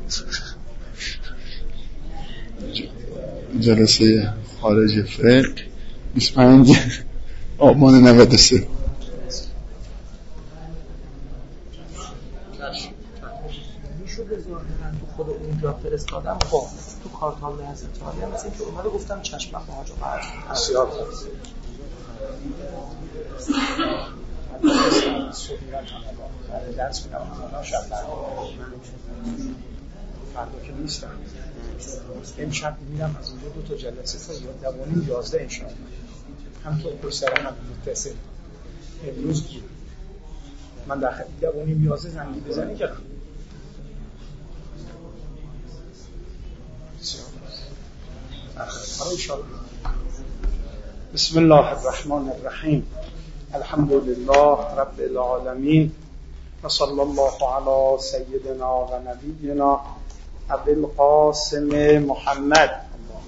جلسه خارج فقه 25 آبان 93. میشد ظاهرا تو خود اونجا فرستادم. خب تو کارتال حضرت علی هم مثل که اومده گفتم چشمم با حاجا فرض بسیار خوب. درس میدم اون شب فردا که نیستم. امشب میرم از اونجا 2 تا جلسه تا 11 انشاءالله. هم تو پسر هم متصل. امروز گیر. من داخل 11 زنگی بزنی که بسم الله الرحمن الرحیم. الحمد لله رب العالمین و صلی الله علی سیدنا و نبینا ابی القاسم محمد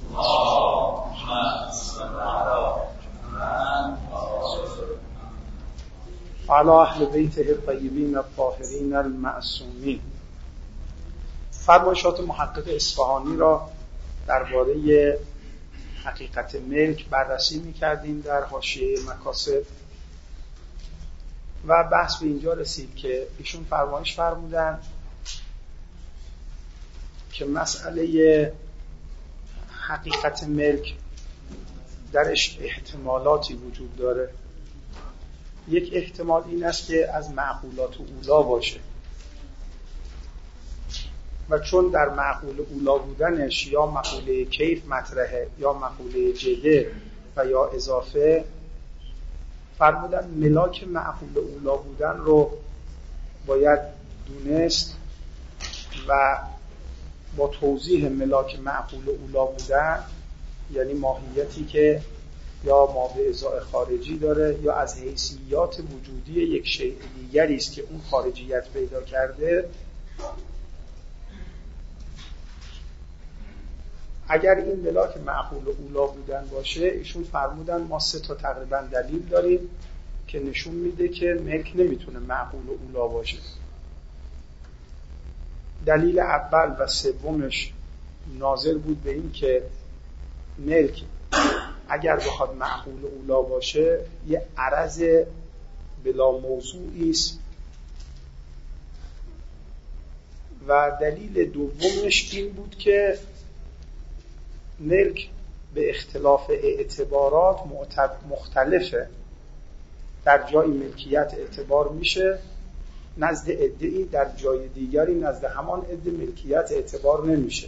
و علی اهل بیته الطیبین الطاهرین المعصومین. فرمایشات محقق اصفهانی را درباره حقیقت ملک بررسی می‌کردیم در حاشیه مکاسب و بحث به اینجا رسید که ایشون فرمایش فرمودن که مسئله حقیقت ملک درش احتمالاتی وجود داره. یک احتمال این است که از معقولات اولا باشه و چون در معقول اولا بودنش یا مقوله کیف مطرحه یا مقوله جده و یا اضافه، فرمودن ملاک معقول اولا بودن رو باید دونست و با توضیح ملاک معقول اولا بودن، یعنی ماهیتی که یا ما به ازای خارجی داره یا از حیثیات وجودی یک شیء دیگری است که اون خارجیت پیدا کرده، اگر این ملاک معقول اولا بودن باشه، ایشون فرمودن ما 3 تا تقریبا دلیل داریم که نشون میده که ملک نمیتونه معقول اولا باشه. دلیل اول و سومش ناظر بود به این که ملک اگر بخواد معقول اولا باشه یه عرض بلا موضوعی است و دلیل دومش این بود که ملک به اختلاف اعتبارات مختلفه. در جای ملکیت اعتبار میشه نزد عده‌ای، در جای دیگری نزد همان عده ملکیت اعتبار نمیشه.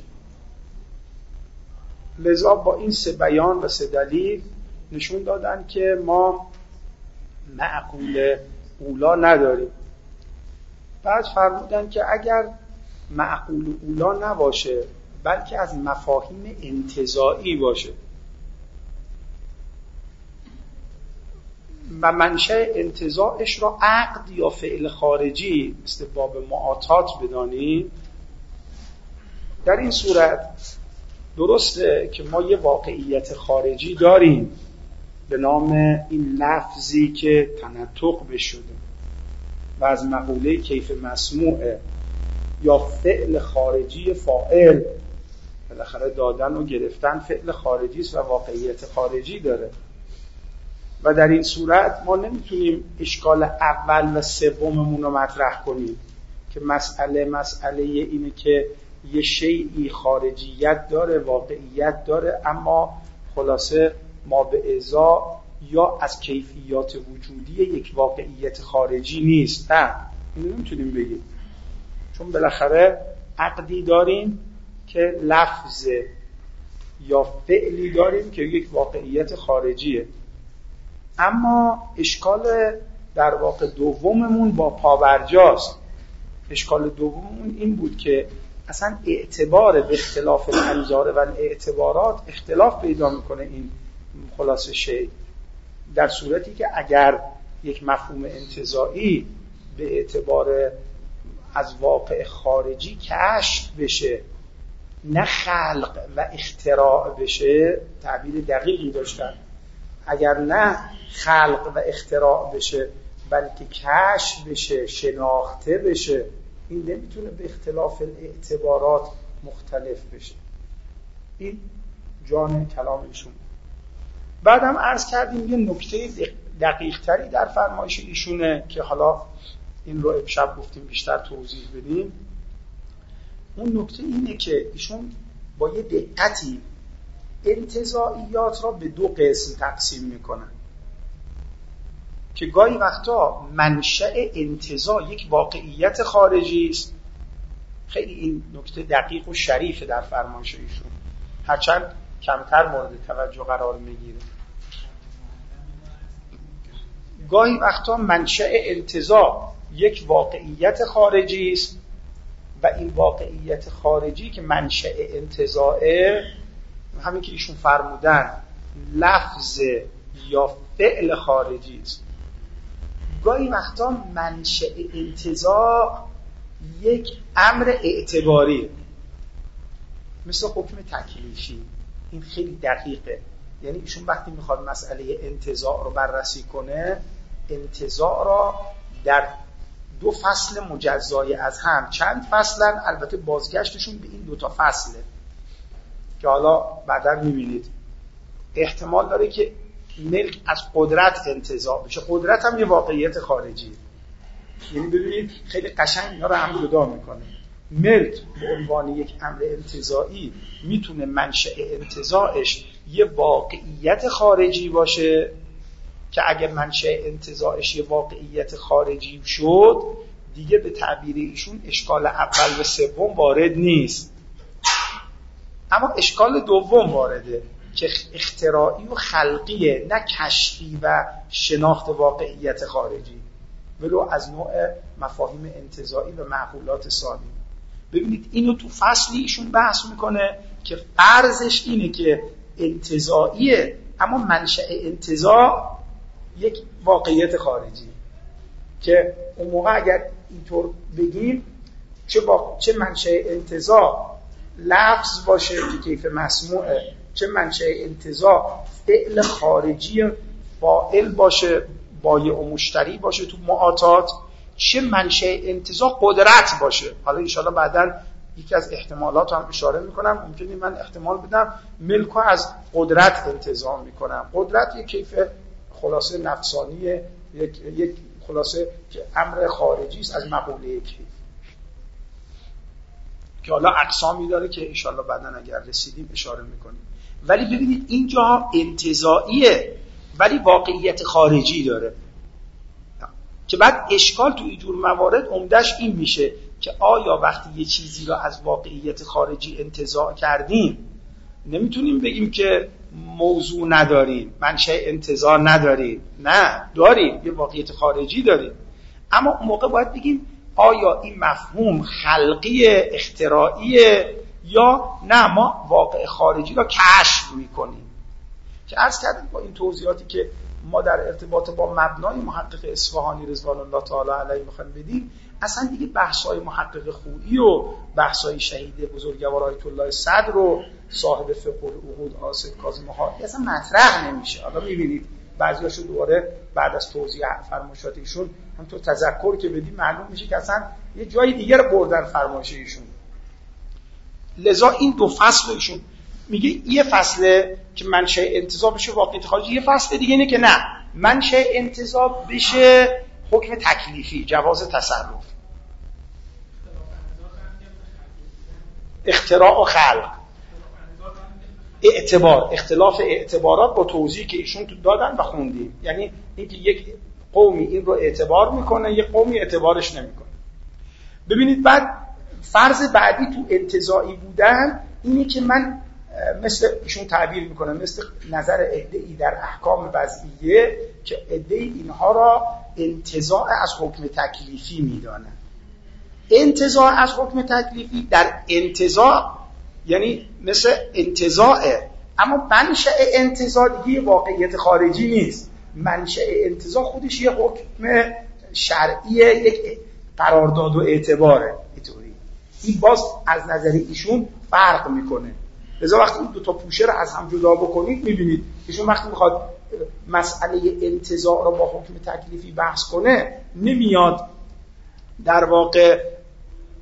لذا با این 3 بیان و 3 دلیل نشون دادن که ما معقول اولا نداریم. بعد فرمودن که اگر معقول اولا نباشه بلکه از مفاهیم انتزاعی باشه و منشأ انتزاعش را عقد یا فعل خارجی مثل باب معاطات بدانیم، در این صورت درسته که ما یه واقعیت خارجی داریم به نام این لفظی که تنطق بشده و از مقوله کیف مسموعه یا فعل خارجی فاعل، بالاخره دادن و گرفتن فعل خارجی است و واقعیت خارجی داره و در این صورت ما نمیتونیم اشکال اول و سوممون رو مطرح کنیم که مسئله اینه که یه شیئی خارجیت داره، واقعیت داره، اما خلاصه ما به ازا یا از کیفیات وجودی یک واقعیت خارجی نیست. نه، اینو نمیتونیم بگیم، چون بالاخره عقدی داریم که لفظ یا فعلی داریم که یک واقعیت خارجیه. اما اشکال در واقع دوممون با پابرجاست. اشکال دوممون این بود که اصلا اعتبار به اختلاف الانظار و اعتبارات اختلاف پیدا میکنه این خلاصه شی، در صورتی که اگر یک مفهوم انتزاعی به اعتبار از واقع خارجی کشف بشه نه خلق و اختراع بشه، تعبیر دقیقی داشتن، اگر نه خلق و اختراع بشه بلکه کشف بشه، شناخته بشه، این نمیتونه به اختلاف اعتبارات مختلف بشه. این جان کلام ایشون. بعدم عرض کردیم یه نکته دقیق تری در فرمایش ایشونه که حالا این رو امشب گفتیم بیشتر توضیح بدیم. اون نکته اینه که ایشون با یه دقتی انتزاعیات را به دو قسم تقسیم میکنن که گاهی وقتا منشأ انتزاع یک واقعیت خارجی است. خیلی این نکته دقیق و شریفه در فرمایش ایشون، هرچند کمتر مورد توجه قرار میگیره. گاهی وقتا منشأ انتزاع یک واقعیت خارجی است و این واقعیت خارجی که منشأ انتزاعه، همین که ایشون فرمودن لفظ یا فعل خارجی است. گاهی وقتا منشأ انتزاع یک امر اعتباری مثل حکم تکلیفی. این خیلی دقیقه. یعنی ایشون وقتی میخواد مسئله انتزاع رو بررسی کنه، انتزاع را در دو فصل مجزای از هم، چند فصلن، البته بازگشتشون به این دوتا فصله که حالا بعدا میبینید احتمال داره که ملک از قدرت انتزاع بشه. قدرت هم یه واقعیت خارجی، یعنی ببینید خیلی قشنگ اینا رو هم جدا میکنه. ملک به عنوان یک امر انتزاعی میتونه منشأ انتزاعش یه واقعیت خارجی باشه که اگر منشأ انتزاعش یه واقعیت خارجی شد دیگه به تعبیر ایشون اشکال اول و سوم وارد نیست، اما اشکال دوم وارده که اختراعی و خلقیه، نه کشفی و شناخت واقعیت خارجی، ولو از نوع مفاهیم انتزاعی و معقولات سامی. ببینید اینو تو فصلی ایشون بحث میکنه که فرضش اینه که انتزاعیه اما منشأ انتزاع یک واقعیت خارجی، که اون موقع اگر اینطور بگیم چه منشأ انتزاع لفظ باشه که کیف مسموعه، چه منشأ انتزاع فعل خارجی فاعل باشه بایع و مشتری باشه تو معاطات، چه منشأ انتزاع قدرت باشه. حالا انشاءالله بعداً یکی از احتمالات هم اشاره میکنم، ممکنه من احتمال بدم ملکو از قدرت انتزاع میکنم. قدرت یک کیف خلاصه نفسانیه، یک خلاصه که امر خارجی است از مقوله کیف که حالا اقسامی داره که انشاءالله بعداً اگر رسیدیم اشاره میکنیم. ولی ببینید اینجا انتزاعیه ولی واقعیت خارجی داره که بعد اشکال تو اینجور موارد عمدش این میشه که آیا وقتی یه چیزی رو از واقعیت خارجی انتزاع کردیم نمیتونیم بگیم که موضوع نداریم، منشأ انتزاع نداریم؟ نه، داریم، یه واقعیت خارجی داریم، اما اون موقع باید بگیم آیا این مفهوم خلقی اختراعی یا نه ما واقع خارجی رو کشف میکنیم. که عرض کردیم با این توضیحاتی که ما در ارتباط با مبنای محقق اصفهانی رضوان الله تعالی علیه میخوایم بدیم، اصلا دیگه بحث‌های محقق خویی و بحث‌های شهید بزرگوار آیت الله صدر و صاحب فقه العقود آصف کاظم حائری اصلا مطرح نمیشه. حالا میبینید بعضیاشو دوباره بعد از توضیح فرمایشات ایشون هم تو تذکر که بدیم معلوم میشه که اصلا یه جای دیگه رو بردن فرمایش ایشون. لذا این دو فصل ایشون میگه یه فصله که منشأ انتزاع بشه واقعیت خارجی، یه فصل دیگه اینه که نه، منشأ انتزاع بشه حکم تکلیفی، جواز تصرف، اختراع و خلق، اعتبار، اختلاف اعتبارات با توضیحی که ایشون تو دادن و خوندیم. یعنی اینکه یک قومی این رو اعتبار میکنه، یک قومی اعتبارش نمیکنه. ببینید بعد فرض بعدی تو انتزاعی بودن اینه که من مثل ایشون تعبیر میکنه مثل نظر عده‌ای در احکام وضعیه که عده‌ای اینها را انتزاع از حکم تکلیفی میدانن. انتزاع از حکم تکلیفی در انتزاع یعنی مثل انتزاعه، اما منشأ انتزاع دیگه واقعیت خارجی نیست. منشأ انتزاع خودش یه حکم شرعیه، یک قرارداد و اعتباره. این باز از نظر ایشون فرق میکنه. لذا وقتی این دو تا پوشه رو از هم جدا بکنید میبینید ایشون وقتی میخواد مسئله انتزاع رو با حکم تکلیفی بحث کنه نمیاد در واقع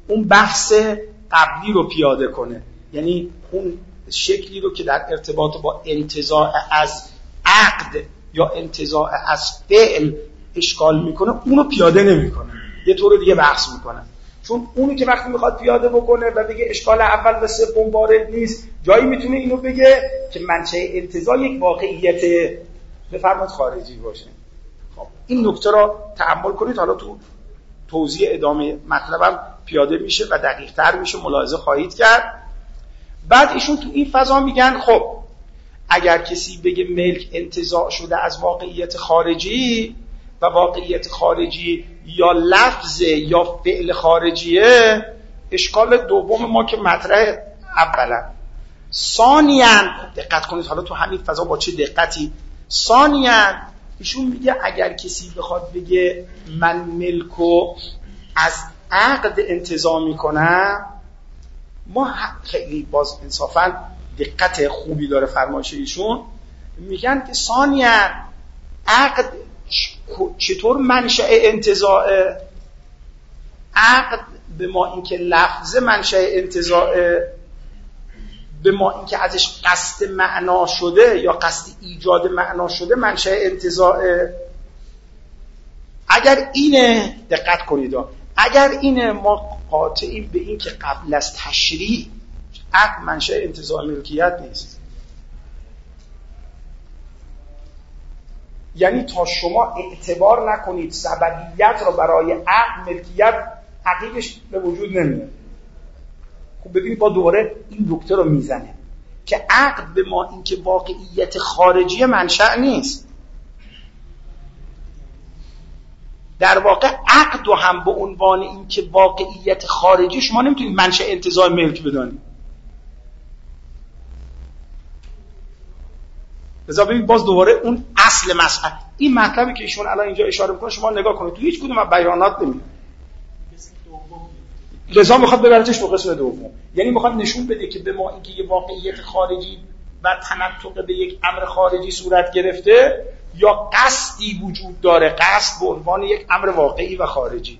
اون بحث قبلی رو پیاده کنه، یعنی اون شکلی رو که در ارتباط با انتزاع از عقد یا انتزاع از فعل اشکال میکنه اونو پیاده نمیکنه، یه طور دیگه بحث میکنه. چون اونی که وقتی میخواد پیاده بکنه و بگه اشکال اول و سوم وارد نیست، جایی میتونه اینو بگه که منشأ انتزاع یک واقعیت بفرمایید خارجی باشه. خب این نکته رو تأمل کنید، حالا تو توضیح ادامه مطلبم پیاده میشه و دقیق تر میشه، ملاحظه خواهید کرد. بعد ایشون تو این فضا میگن خب اگر کسی بگه ملک انتزاع شده از واقعیت خارجی و واقعیت خارجی یا لفظ یا فعل خارجیه، اشکال دوم ما که مطرح اولا. ثانیاً دقت کنید حالا تو همین فضا با چه دقتی. ثانیاً ایشون میگه اگر کسی بخواد بگه من ملکو از عقد انتزاع میکنم، ما خیلی باز انصافاً دقت خوبی داره فرمایش ایشون، میگن که ثانیاً عقد چطور منشأ انتزاع؟ عقد به ما اینکه لفظ منشأ انتزاع، به ما اینکه ازش قصد معنا شده یا قصد ایجاد معنا شده منشأ انتزاع. اگر اینه دقت کنید، اگر اینه ما قاطعیم به این که قبل از تشریع عقد منشأ انتزاع ملکیت نیست. یعنی تا شما اعتبار نکنید سببیت را برای عقد ملکیت، عقیدش به وجود نمیاد. خب ببینید با دوباره این نکته رو میزنه که عقد به ما این که واقعیت خارجی منشأ نیست. در واقع عقد رو هم به عنوان این که واقعیت خارجی شما نمیتونید منشأ انتزاع ملک بدانید. لذا ببینید باز دوباره اون اصل مسئله، این مطلبی که ایشون الان اینجا اشاره میکنه شما نگاه کنید تو هیچ کدوم از بیانات نمیاد. لذا میخواد ببرتش تو قسم دوم، یعنی میخواد نشون بده که به ما اینکه یه واقعیت خارجی و تنطق به یک امر خارجی صورت گرفته یا قصدی وجود داره، قصد به عنوان یک امر واقعی و خارجی،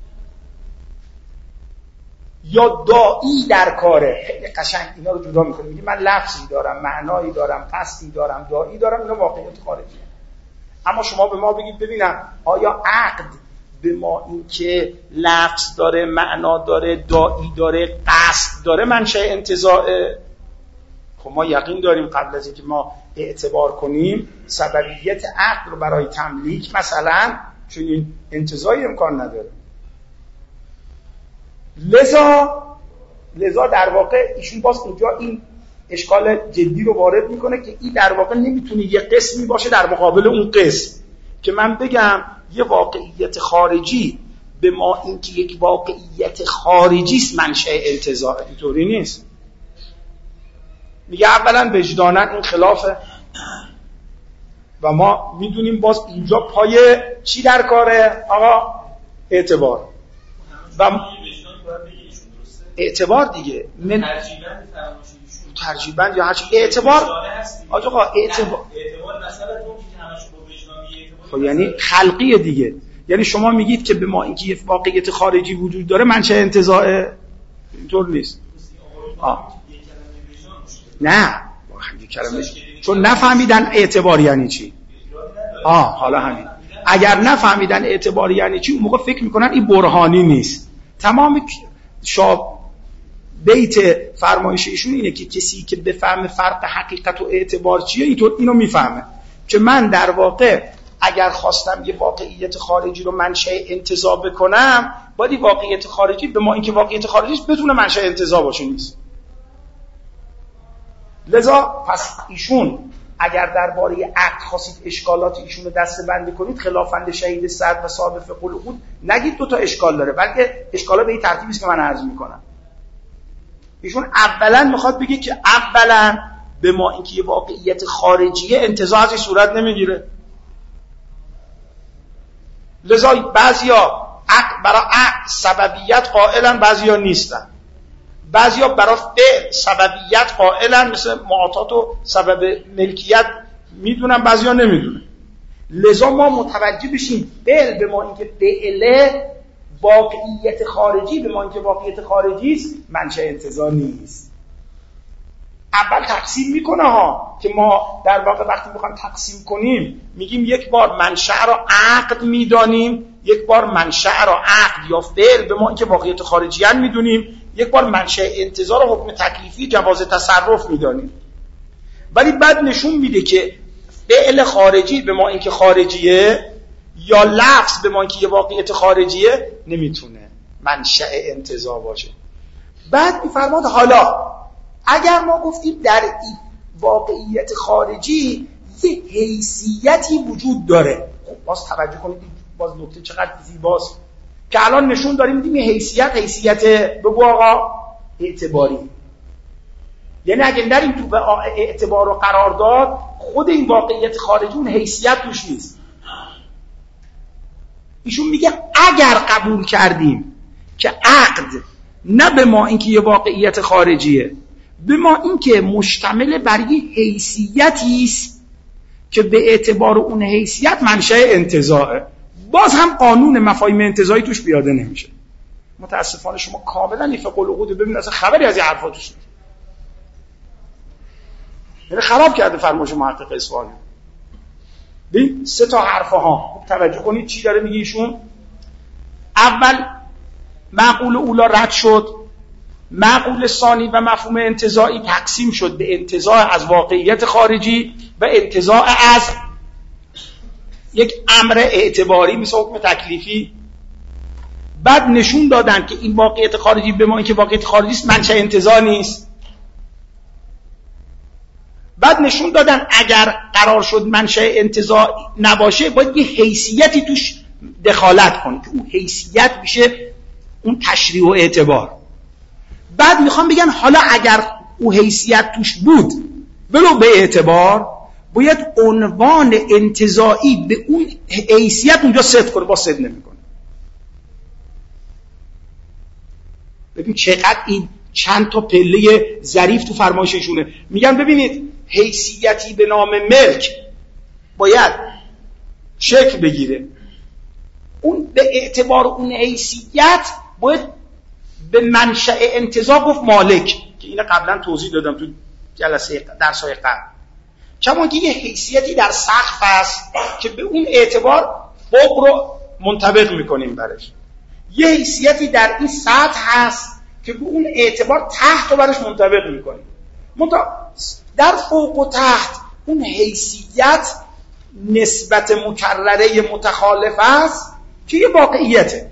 یا داعی در کاره. خیلی قشنگ اینا رو جدا میکنه، میگه من لفظی دارم، معنایی دارم، قصدی دارم، داعی دارم، اینا واقعیت خارجیه. اما شما به ما بگید ببینم آیا عقد به ما این که لفظ داره، معنا داره، داعی داره، قصد داره منشأ انتزاعه؟ خب ما یقین داریم قبل از اینکه ما اعتبار کنیم سببیت عقد رو برای تملیک مثلا، چون این انتزاعی امکان نداره. لذا در واقع ایشون باز اینجا این اشکال جدی رو وارد میکنه که این در واقع نمیتونه یه قسمی باشه در مقابل اون قسم که من بگم یه واقعیت خارجی به ما این که یک واقعیت خارجی است منشأ انتزاع، اینطوری نیست. میگه اولا وجداناً این خلافه و ما میدونیم باز اینجا پای چی در کاره آقا؟ اعتبار و اعتبار دیگه من ترجیباً یا هرچی اعتبار آقا اعتبار مثلا تو که همش با وجدانی خب یعنی خلقیه دیگه. یعنی شما میگید که به ما اینکه یه واقعیت خارجی وجود داره منشأ انتزاع، اینطور نیست. نه کلمه چون نفهمیدن اعتبار یعنی چی. حالا همین اگر نفهمیدن اعتبار یعنی چی اون موقع فکر میکنن این برهانی نیست. تمام بیت فرمایش ایشون اینه که کسی که بفهمه فرق حقیقت و اعتبار چیه اینطور اینو میفهمه که من در واقع اگر خواستم یه واقعیت خارجی رو منشأ انتزاع بکنم باید این واقعیت خارجی به ما اینکه واقعیت خارجی بدون منشأ انتزاع باشه نیست. لذا پس ایشون اگر درباره عقد خواستید اشکالات ایشون رو دسته‌بندی کنید خلافند شهید صدر و صاحب فقه العقود نگید دو تا اشکال داره، بلکه اشکالا به این ترتیبی است که من عرض میکنم. ایشون اولا میخواد بگه که اولا به ما اینکه یه واقعیت خارجیه انتزاع ازش صورت نمیگیره. لذا بعضیا برای عقد سببیت قائلن، بعضیا نیستن. بعضیا برای فعل سببیت قائلن، مثل معاطات و سبب ملکیت میدونن، بعضیا نمیدونن. لذا ما متوجه بشیم فعل به ما اینکه فعله واقعیت خارجی به ما اینکه واقعیت خارجی است منشأ انتزاع نیست. اول تقسیم میکنه ها که ما در واقع وقتی میخوایم تقسیم کنیم میگیم یک بار منشأ را عقد میدانیم، یک بار منشأ را عقد یا فعل به ما اینکه واقعیت خارجی ان میدونیم، یک بار منشأ انتزاع را حکم تکلیفی جواز تصرف میدانیم. ولی بعد نشون میده که فعل خارجی به ما اینکه خارجیه یا لفظ به ما اینکه یه واقعیت خارجیه نمیتونه منشأ انتزاع باشه. بعد میفرماد حالا اگر ما گفتیم در این واقعیت خارجی یه حیثیتی وجود داره، خب باز توجه کنید باز نکته چقدر زیباست که الان نشون داریم میدیم یه حیثیت بگو آقا اعتباری، یعنی اگه نریم تو به اعتبار رو قرار داد خود این واقعیت خارجی اون حیثیت توش نیست. ایشون میگه اگر قبول کردیم که عقد نه به ما اینکه یه واقعیت خارجیه، به ما اینکه مشتمل بر یه حیثیتی است که به اعتبار اون حیثیت منشأ انتزاعه، باز هم قانون مفاهیم انتزاعی توش پیاده نمیشه. متاسفانه شما کاملا این فقه العقود ببینید اصلا خبری از این حرفا توش نیست. یعنی خراب کرده فرمایش محقق اصفهانی. ببین سه تا حرفها خوب توجه کنید چی داره میگه ایشون. اول معقول اولا رد شد، معقول ثانی و مفهوم انتزاعی تقسیم شد به انتزاع از واقعیت خارجی و انتزاع از یک امر اعتباری مثل حکم تکلیفی. بعد نشون دادن که این واقعیت خارجی به ما اینکه واقعیت خارجی است منشأ انتزاع نیست. بعد نشون دادن اگر قرار شد منشأ انتزاع نباشه باید یه حیثیتی توش دخالت کنه که اون حیثیت میشه اون تشریع و اعتبار. بعد میخوام بگن حالا اگر اون حیثیت توش بود ولو به اعتبار باید عنوان انتزاعی به اون حیثیت اونجا صدق کنه، با صدق نمیکنه. ببین چقدر این چند تا پله ظریف تو فرمایششونه. میگن ببینید حیثیتی به نام ملک باید شکل بگیره، اون به اعتبار اون حیثیت باید به منشأ انتزاع گفت مالک که اینو قبلا توضیح دادم تو جلسه درس‌های قبل. کما که یه حیثیتی در سقف هست که به اون اعتبار فوق رو منطبق میکنیم برش، یه حیثیتی در این سطح هست که به اون اعتبار تحت رو برش منطبق میکنیم. در فوق و تحت اون حیثیت نسبت مکرره متخالف است که یه واقعیته،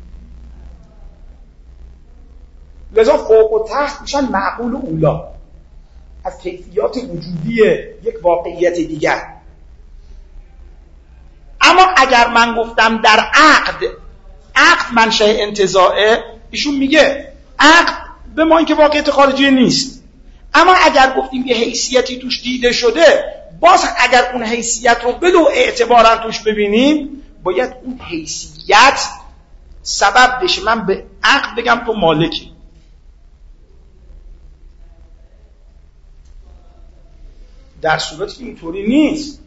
لذا فوق و تحت میشن معقول اولا از کیفیات وجودی یک واقعیت دیگر. اما اگر من گفتم در عقد منشأ انتزاعه، ایشون میگه عقد به ما اینکه واقعیت خارجی نیست، اما اگر گفتیم یه حیثیتی توش دیده شده، باز اگر اون حیثیت رو بدو اعتبارا توش ببینیم باید اون حیثیت سبب بشه من به عقد بگم تو مالکی. در صورتی که اینطوری نیست،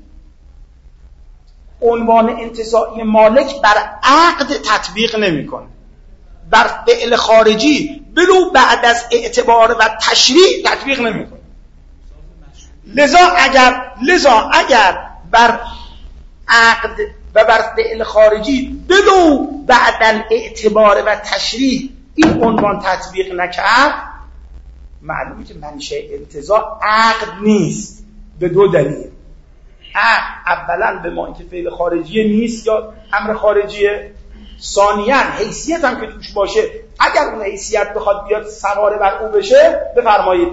عنوان انتزاعی مالک بر عقد تطبیق نمیکنه، بر فعل خارجی بلو بعد از اعتبار و تشریع تطبیق نمیکنه. لذا اگر بر عقد و بر فعل خارجی بلو بعد از اعتبار و تشریع این عنوان تطبیق نکرد، معلومه که منشأ انتزاع عقد نیست. به دو دلیل. اولا به ما اینکه فعل خارجی نیست یا امر خارجیه، ثانیاً حیثیت هم که توش باشه اگر اون حیثیت بخواد بیاد سوار بر او بشه، بفرمایید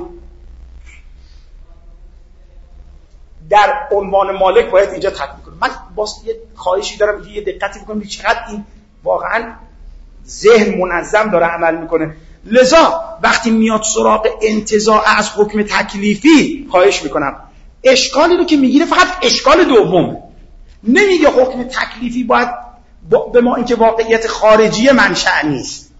در عنوان مالک باید اینجا تطبیق کنه. من باز یه خواهشی دارم یه دقتی بکنم چقدر این واقعاً ذهن منظم داره عمل میکنه. لذا وقتی میاد سراغ انتزاع از حکم تکلیفی، خواهش میکنم اشکالی رو که میگیره فقط اشکال دوم، نمیگه حکم تکلیفی باید به ما اینکه واقعیت خارجی منشأ نیست،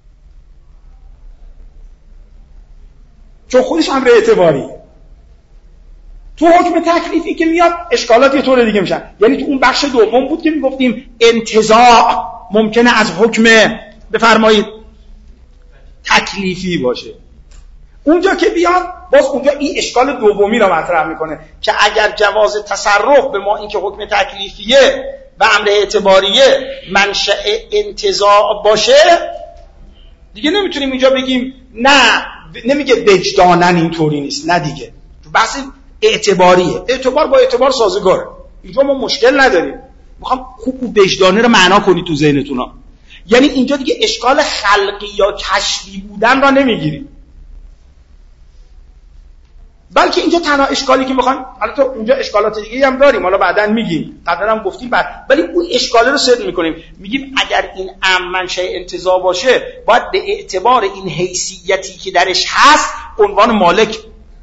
چون خودش امر اعتباری. تو حکم تکلیفی که میاد اشکالات یه طور دیگه میشن. یعنی تو اون بخش دوم بود که میگفتیم انتزاع ممکنه از حکم بفرمایید تکلیفی باشه. اونجا که بیان باز اونجا این اشکال دومی رو مطرح میکنه که اگر جواز تصرف به ما این که حکم تکلیفیه و امر اعتباریه منشأ انتزاع باشه، دیگه نمیتونیم اینجا بگیم نه، نمیگه وجدانن اینطوری نیست، نه دیگه تو بحث اعتباریه، اعتبار با اعتبار سازگاره، اینجا ما مشکل نداریم. میخوام خوب اون وجدانه رو معنا کنی تو ذهنتون. یعنی اینجا دیگه اشکال خلقی یا کشفی بودن را نمیگیریم، بلکه اینجا تنها اشکالی که میخوام، حالا تو اونجا اشکالات دیگه هم داریم، حالا بعداً میگیم، قبلا هم گفتیم بعد، ولی اون اشکاله رو صدر میکنیم، میگیم اگر این منشأ انتزاع باشه باید به اعتبار این حیثیتی که درش هست عنوان مالک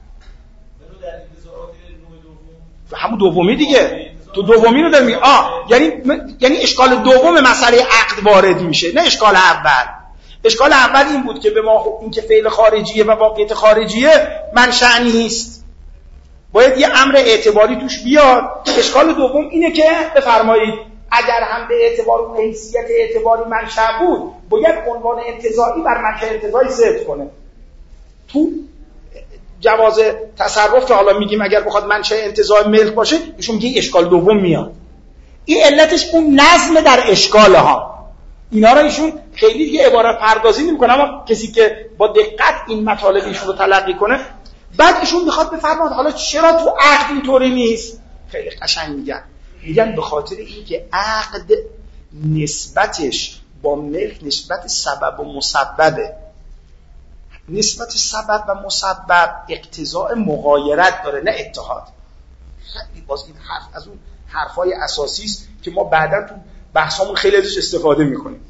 همون دومی دیگه، تو دومی رو داریم. یعنی اشکال دوم مسئله عقد وارد میشه، نه اشکال اول. اشکال اول این بود که به ما این که فعل خارجیه و واقعیت خارجیه منشأ نیست، باید یه امر اعتباری توش بیاد. اشکال دوم اینه که بفرمایید اگر هم به اعتبار اون حیثیت اعتباری منشأ بود باید عنوان انتزاعی بر منشأ انتزاعی صدق کنه. تو جواز تصرف که حالا میگیم اگر بخواد منشأ انتزاع ملک باشه، ایشون میگه اشکال دوم میاد. این علتش اون نظم در اشکال ها، اینا رو ایشون خیلی دیگه عبارت پردازی نمیکنه، اما کسی که با دقت این مطالب ایشون رو تلقی کنه، بعد ایشون میخواد بفرماد حالا چرا تو عقد اینطوری نیست. خیلی قشنگ میگن به خاطر اینکه عقد نسبتش با ملک نسبت سبب و مسببه. نسبت سبب و مسبب اقتضاء مغایرت داره، نه اتحاد. خیلی باز این حرف از اون حرفای اساسی است که ما بعدا تو بحثامون خیلی ازش استفاده میکنیم.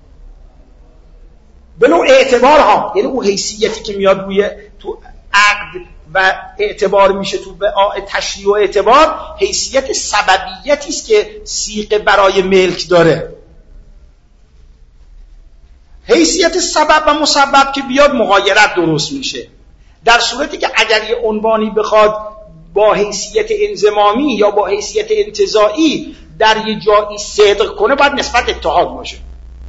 به نوع اعتبار ها، یعنی اون حیثیتی که میاد روی تو عقد و اعتبار میشه تو بقاء تشریع و اعتبار، حیثیت سببیتی است که صیغه برای ملک داره. حیثیت سبب و مسبب که بیاد مغایرت درست میشه. در صورتی که اگر یه عنوانی بخواد با حیثیت انضمامی یا با حیثیت انتزاعی در یه جایی صدق کنه، باید نسبت اتحاد باشه.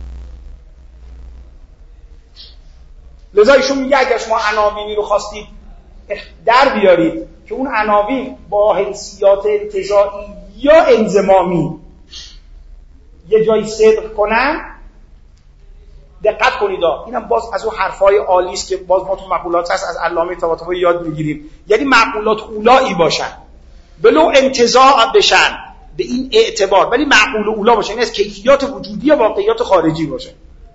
لذا ایشون میگه اگر شما عناوینی رو خواستید در بیارید که اون عناوین با حیثیات انتزاعی یا انضمامی یه جایی صدق کنن، دقت کنید اینم باز از اون حرفای عالی است که باز ما تو مقولات هست از علامه طباطبایی یاد میگیریم. یعنی معقولات اولایی باشن، بلو انتزاع بشن به این اعتبار، ولی معقول اولا باشن، این از کیفیات وجودی یا واقعیات خارجی باشن.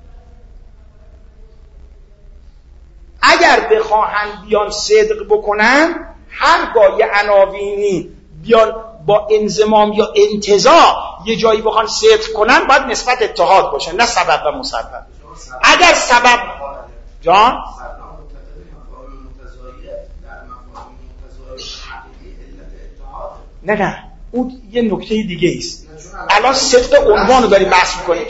اگر بخواهن بیان صدق بکنن، هرگاه یه عناوینی بیان با انضمام یا انتزاع یه جایی بخوان صدق کنن، باید نسبت اتحاد باشن، نه سبب و مسبب. اگر سبب جان نه اون یه نکته دیگه ایست. الان صدق عنوان رو داریم بحث میکنیم.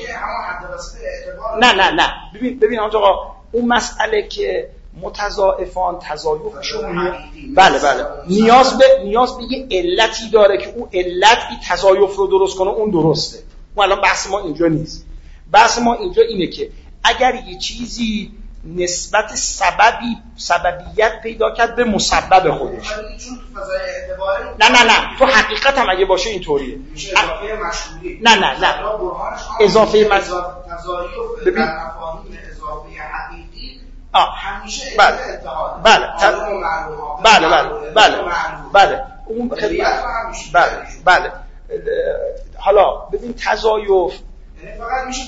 نه ببین آقا، اون مسئله که متضاعفان تضایفشون بله نیاز به یه علتی داره که اون علت این تضایف رو درست کنه، اون درسته. اون الان بحث ما اینجا نیست. بحث ما اینجا اینه که اگر یه چیزی نسبت سببیت پیدا کرد به مسبب خودش، چون تو فضای اعتباری نه تو حقیقت هم اگه باشه اینطوریه، اضافه مشهوری نه اضافه تضایف در مفاهیم اضافه حقیقی همیشه اتحاد. بله اون بله. حالا ببین تضایف فقط میشه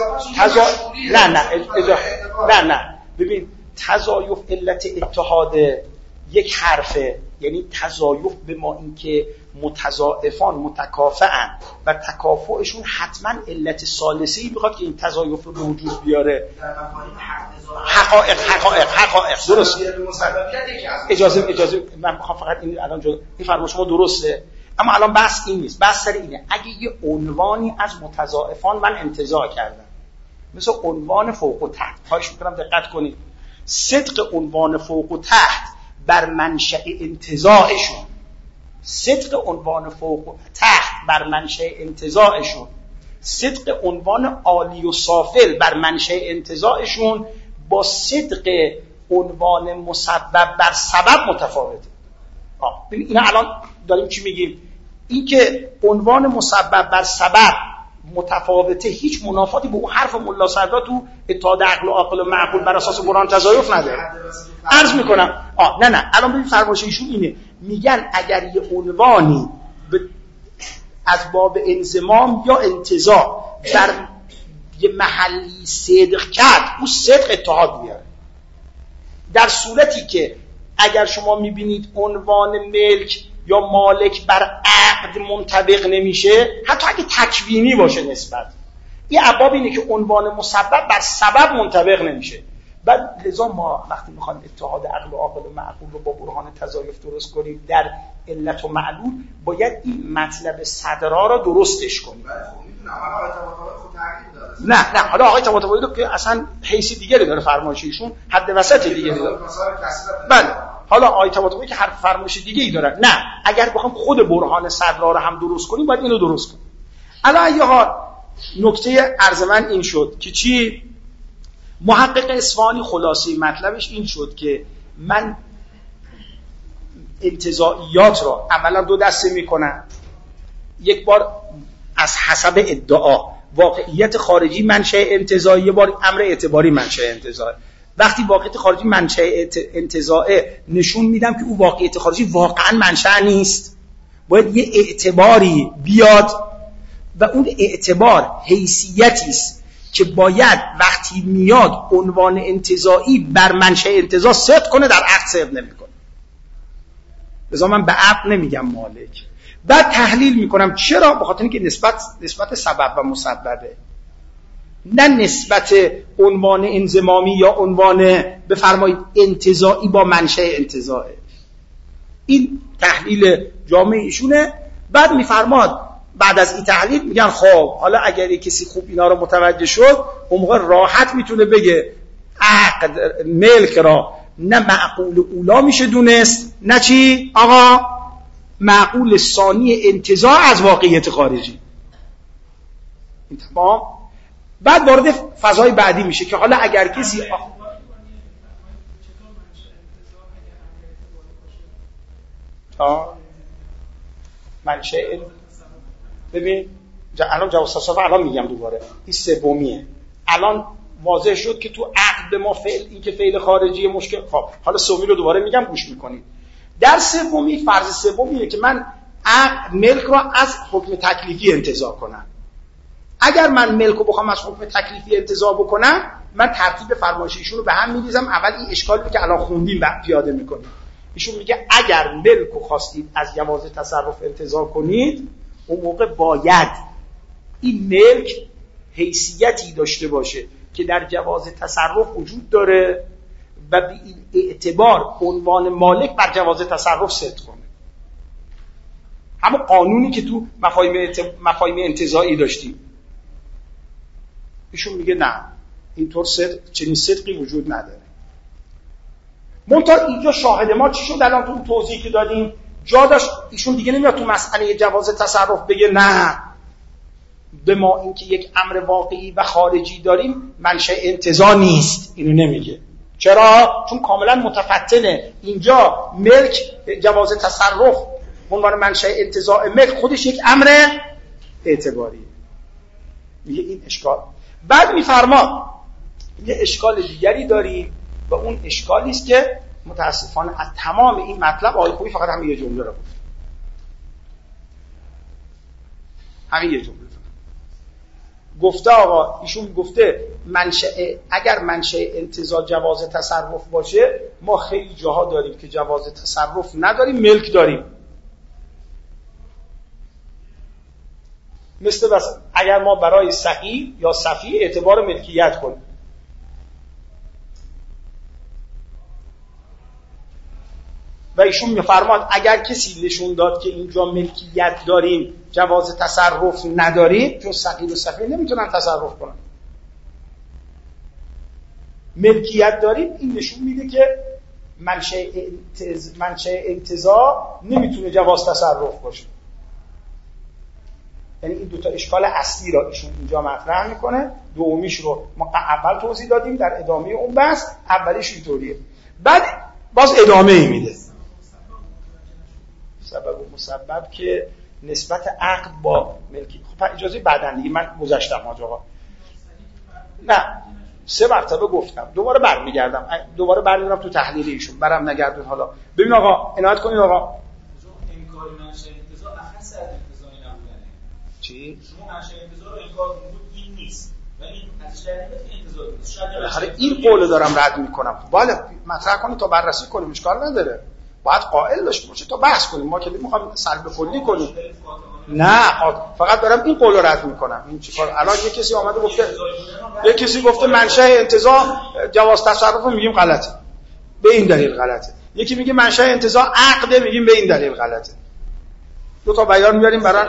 اضافه نه ببین تضایف علت اتحاد یک حرفه، یعنی تضایف به ما این که متضاعفان متکافئن و تکافؤشون حتما علت ثالثه‌ای میخواد که این تضایف رو به وجود بیاره. حقایق درست. اجازه من میخوام فقط این الان این فرمایش شما درسته، اما الان بحث این نیست. بحث سر اینه اگه یه عنوانی از متضاعفان من انتزاع کردم، مثل عنوان فوق و تحت، خواهش میکنم دقت کنید، صدق عنوان فوق و تحت بر منشأ انتزاعشون، صدق عنوان فوق و تحت بر منشأ انتزاعشون صدق عنوان عالی و سافل بر منشأ انتزاعشون با صدق عنوان مسبب بر سبب متفاوته. ببین اینا الان داریم چی میگیم؟ این که عنوان مسبب بر سبب متفاوته هیچ منافاتی با اون حرف ملا صدرا تو اتحاد عقل و عاقل و معقول بر اساس برهان تضایف نداره. عرض میکنم نه الان ببین فرمایش ایشون اینه، میگن اگر یه عنوانی از باب انضمام یا انتزاع در یه محلی صدق کرد، اون صدق اتحاد میاره. در صورتی که اگر شما میبینید عنوان ملک یا مالک بر عقد منطبق نمیشه، حتی اگه تکوینی باشه نسبت، این ابواب اینه که عنوان مسبب بر سبب منطبق نمیشه. بعد لذا ما وقتی میخوایم اتحاد عقل و عاقل و معقول رو با برهان تضایف درست کنیم در علت و معلول، باید این مطلب صدرا رو درستش کنیم. نه حالا آقای طباطبایی که اصلا حیثی دیگری داره، فرمایش ایشون حد وسط دیگری داره. بله حالا آقای طباطبایی که حرف فرمایش دیگه‌ای داره. نه اگر بخوام خود برهان صدرا رو هم درست کنیم باید اینو درست کنیم. الان یه حال نکته عرض من این شد که چی؟ محقق اصفهانی خلاصه مطلبش این شد که من انتزاعیات را اولا دو دسته میکنم. یک بار از حسب ادعا واقعیت خارجی منشأ انتزاعی، یه بار امر اعتباری منشأ انتزاعی. وقتی واقعیت خارجی منشأ انتزاعی نشون میدم که او واقعیت خارجی واقعا منشأ نیست، باید یه اعتباری بیاد و اون اعتبار حیثیتی است که باید وقتی میاد عنوان انتزاعی بر منشأ انتزاع صدق کنه، در عقد صدق نمیکنه. لذا من به عقد نمیگم مالک. بعد تحلیل میکنم چرا؟ به خاطر اینکه نسبت سبب و مسببه، نه نسبت عنوان انضمامی یا عنوان بفرمایید انتزاعی با منشأ انتزاعه. این تحلیل جامع ایشونه. بعد میفرماد بعد از این تحلیل میگن خب حالا اگر کسی خوب اینا رو متوجه شد، اون موقع راحت میتونه بگه عقد ملک را نه معقول اولا میشه دونست، نه چی آقا معقول ثانی انتزاع از واقعیت خارجی. این تمام. بعد وارد فضای بعدی میشه که حالا اگر کسی منشأ ببین الان جواز تصرف الان میگم دوباره این سومیه. الان واضح شد که تو عقد ما فعل این که فعل خارجی مشکل. خب حالا سومی رو دوباره میگم گوش میکنید. در سومی فرض سومیه که من عقد ملک رو از حکم تکلیفی انتزاع کنم. اگر من ملک رو بخوام از حکم تکلیفی انتزاع بکنم، من ترتیب فرمایش ایشون رو به هم میریزم. اول این اشکالی که الان خوندیم بعد پیاده میکنیم. ایشون میگه اگر ملک رو خواستید از جواز تصرف انتزاع کنید، اون موقع باید این ملک حیثیتی داشته باشه که در جواز تصرف وجود داره و به این اعتبار عنوان مالک بر جواز تصرف صدق کنه. همون قانونی که تو مفاهیم انتزاعی داشتیم. ایشون میگه نه اینطور چنین صدقی وجود نداره. منتها اینجا شاهد ما چی شد؟ الان تو توضیحی که دادیم جا داشت ایشون دیگه نمیاد تو مسئله جواز تصرف بگه نه به ما اینکه یک امر واقعی و خارجی داریم منشأ انتزاع نیست. اینو نمیگه. چرا؟ چون کاملا متفتنه. اینجا ملک جواز تصرف عنوان منشأ انتزاع ملک خودش یک امر اعتباریه. میگه این اشکال. بعد میفرما یه اشکال دیگری داریم و اون اشکالی است که متاسفانه از تمام این مطلب آقای خویی فقط همین یه جمله رو گفت. همین یه جمله گفته. آقا ایشون گفته اگر منشأ انتزاع جواز تصرف باشه، ما خیلی جاها داریم که جواز تصرف نداریم، ملک داریم. مثل اگر ما برای سقی یا صفی اعتبار ملکیت کنیم، و ایشون میفرماد اگر کسی نشون داد که اینجا ملکیت داریم جواز تصرف نداریم، چون سقی و صفی نمیتونن تصرف کنن، ملکیت داریم، این نشون میده که منشأ انتزاع نمیتونه جواز تصرف باشه. یعنی این 2 اشکال اصلی را ایشون اینجا مطرح میکنه. دومیش رو ما اول توضیح دادیم در ادامه اون بحث. اولیش اینطوریه، بعد باز ادامه ای میده. سبب و مسبب که نسبت عقد با ملکی. خب اجازه بعدن دیگه، من گذاشتم حاج آقا. نه 3 مرتبه گفتم، دوباره برمیگردم تو تحلیل ایشون، برام نگردون. حالا ببین آقا، عنایت کنید آقا. انکار منشأ انتزاع اخص از انتزاعی نبودنه. چی؟ شما منشأ انتزاع رو انکار کنید این نیست و این از جریان انتزاع نیست. شاید این قولو دارم رد میکنم. بله مطرح کنید تا بررسی کنیم، اشکال نداره. باید قائل داشته باشه تا بحث کنیم. ما که میخوایم سلب کلی کنیم. نه فقط دارم این قول رو رد میکنم. این چیکار الان یه کسی اومده گفته منشأ انتزاع جواز تصرف، میگیم غلطه، به این دلیل غلطه. یکی میگه منشأ انتزاع عقده، میگیم به این دلیل غلطه. 2 تا بیان میاریم برای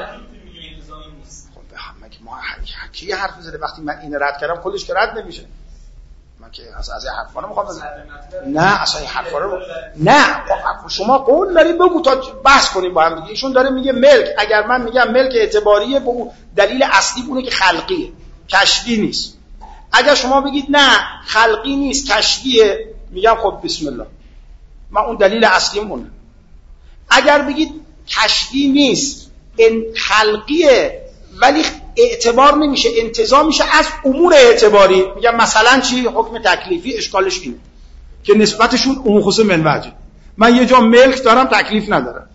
خب ما کی حرف زده وقتی من این رد کردم کلش که رد نمیشه. من که از این حرفا رو میخوام نه اصلا این حرفا رو نه. شما قول دارید بگو تا بحث کنیم با هم دیگه. ایشون داره میگه ملک، اگر من میگم ملک اعتباریه، بگو دلیل اصلی اونه که خلقیه، کشفی نیست. اگر شما بگید نه خلقی نیست کشفیه، میگم خب بسم الله، من اون دلیل اصلی مونه. اگر بگید کشفی نیست خلقیه ولی اعتبار نمیشه، انتزاع میشه از امور اعتباری، میگم مثلا چی؟ حکم تکلیفی. اشکالش اینه که نسبتشون عموم خصوص من وجه. من یه جا ملک دارم تکلیف ندارم،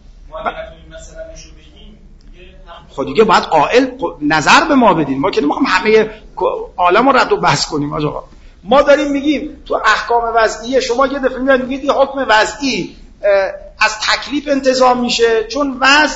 خب دیگه باید قائل نظر به ما بدین. ما که نمیخوام همه عالم رو رد و بحث کنیم آقا. ما داریم میگیم تو احکام وضعیه شما یه دفعه میاد میگید این حکم وضعی از تکلیف انتزاع میشه چون وضع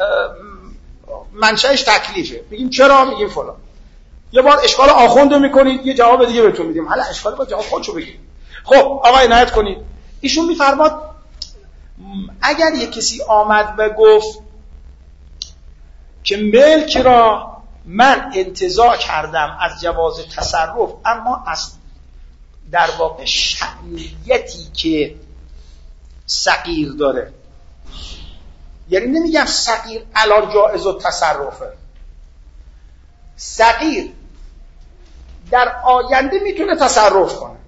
منشأش تکلیفه. میگیم چرا؟ میگیم فلان. یه بار اشکال آخوندو میکنید، یه جواب دیگه بهتون میدیم. حالا اشکال با جواب خودشو بگید. خب آقا عنایت کنید. ایشون میفرماد اگر یک کسی آمد و گفت که ملک را من انتزاع کردم از جواز تصرف، اما از در واقع شأنیتی که صغیر داره، یعنی نمیگم صغیر الان جائز التصرفه، صغیر در آینده میتونه تصرف کنه.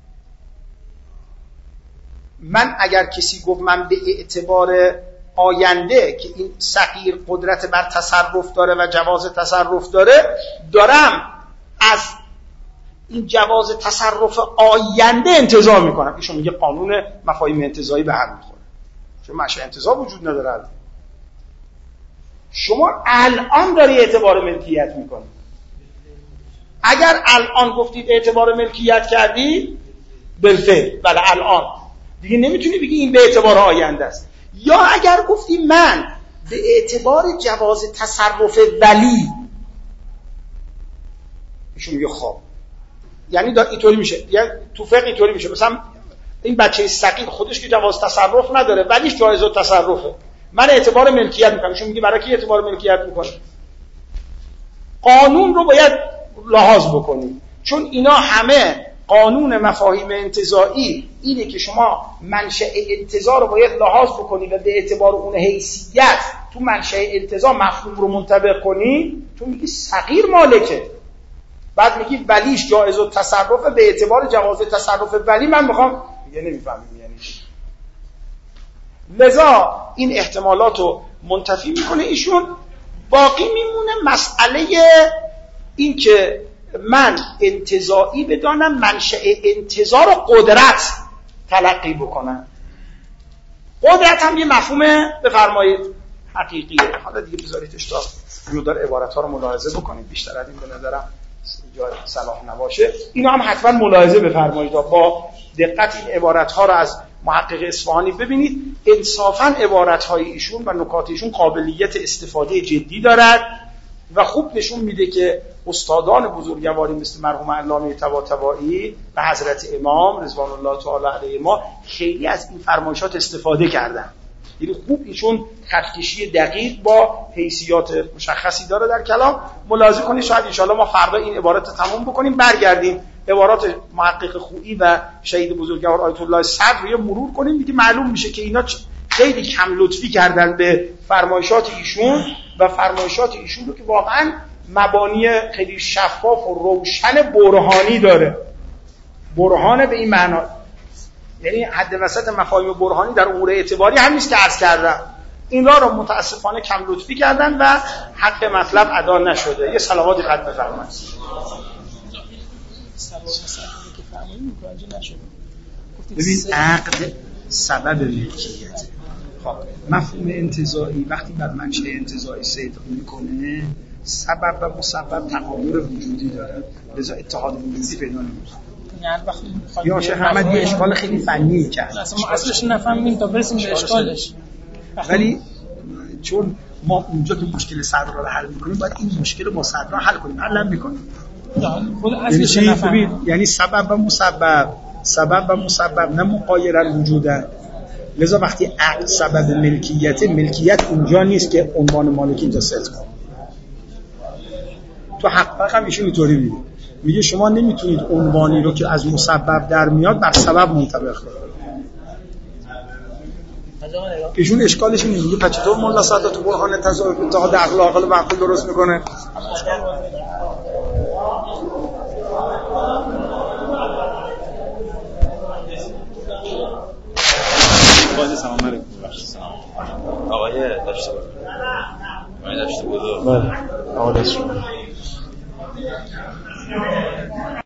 من اگر کسی گفت من به اعتبار آینده که این صغیر قدرت بر تصرف داره و جواز تصرف داره، دارم از این جواز تصرف آینده انتزاع میکنم. ایشون میگه قانون مفاهیم انتزاعی به هم میخوره، چون منشأ انتزاع وجود نداره. شما الان داری اعتبار ملکیت میکنی. اگر الان گفتید اعتبار ملکیت کردی بالفعل، بله الان دیگه نمیتونی بگی این به اعتبار آینده است. یا اگر گفتی من به اعتبار جواز تصرف ولی، ایشون میگه خب یعنی اینطوری میشه، یعنی تو فقه اینطوری میشه، مثلا این بچه صغیر خودش که جواز تصرف نداره ولیش جایز التصرفه، من اعتبار ملکیت میکنم. ایشون میگه برای کی اعتبار ملکیت میکنه؟ قانون رو باید لحاظ بکنید، چون اینا همه قانون مفاهیم انتزاعی اینه که شما منشأ انتزاع رو باید لحاظ بکنید و به اعتبار اون حیثیت تو منشأ انتزاع مفهوم رو منطبق کنید. تو میگی صغیر مالکه، بعد میگی ولیش جایز التصرف، به اعتبار جواز تصرف ولی من میخوام، دیگه نمیفهمیم یعنی چی. لذا این احتمالات رو منتفی میکنه ایشون. باقی میمونه مسئله این که من انتزاعی بدانم، منشأ انتزاع رو قدرت تلقی بکنم. قدرت هم یه مفهوم بفرمایید حقیقیه. حالا دیگه بذاریدش تا مقدار عبارت ها رو ملاحظه بکنید، بیشتر از این به نظرم جای صلاح نباشه. اینو هم حتما ملاحظه بفرمایید با دقت این عبارت ها رو از محقق اصفهانی ببینید. انصافاً عبارت های ایشون و نکات ایشون قابلیت استفاده جدی دارد و خوب نشون میده که استادان بزرگواری مثل مرحوم علامه طباطبایی و حضرت امام رضوان الله تعالی علیه ما خیلی از این فرمایشات استفاده کردن. یعنی خوب ایشون خطکشی دقیق با حیثیات مشخصی داره در کلام. ملاحظه کنید. شاید ان شاءالله ما فردا این عبارت تموم بکنیم، برگردیم عبارات محقق خویی و شهید بزرگوار آیت الله صدر رو مرور کنیم، دیگه معلوم میشه که اینا خیلی کم لطفی کردن به فرمایشات ایشون و فرمایشات ایشون رو که واقعا مبانی خیلی شفاف و روشن برهانی داره. برهان به این معنا، یعنی حد وسط مفاهیم برهانی در امور اعتباری هم نیست که عرض کردم. این را متاسفانه کم لطفی کردن و حق مطلب ادا نشده. یه صلواتی خط بفرمایید. ببین عقد سبب ملکیت. خب مفهوم انتزاعی وقتی بر منشأ انتزاعی صدق میکنه سبب و مسبب تقابل وجودی داره، لذا اتحاد وجودی پیدا نمیشه. یعنی وقتی یا شیخ احمد یه اشکال خیلی فنی کرد، اصلا ما اصلش نفهمیم تا برسیم به اشکالش، ولی چون ما اونجا که مشکل صدر رو حل میکنیم باید این مشکل رو با صدر رو حل کنیم. حل نمیکنیم. خود اصلش نفهمیم. یعنی سبب و مسبب نه مقایرن وجودن. لذا وقتی عقد سبب ملکیت اونجا نیست که عنوان مالکی اینجا صدق کنه. تو حق هم ایشون اینطوری میگه شما نمیتونید عنوانی رو که از مسبب در میاد بر سبب منطبق کنید. ایشون اشکالش اینه، میگه پس چطور مولا سعادت تو برهان تضاد اتحاد اخلاق و عقل درست میکنه؟ سلام علیکم. آقای داشته بود. بله. آقا داشته بود.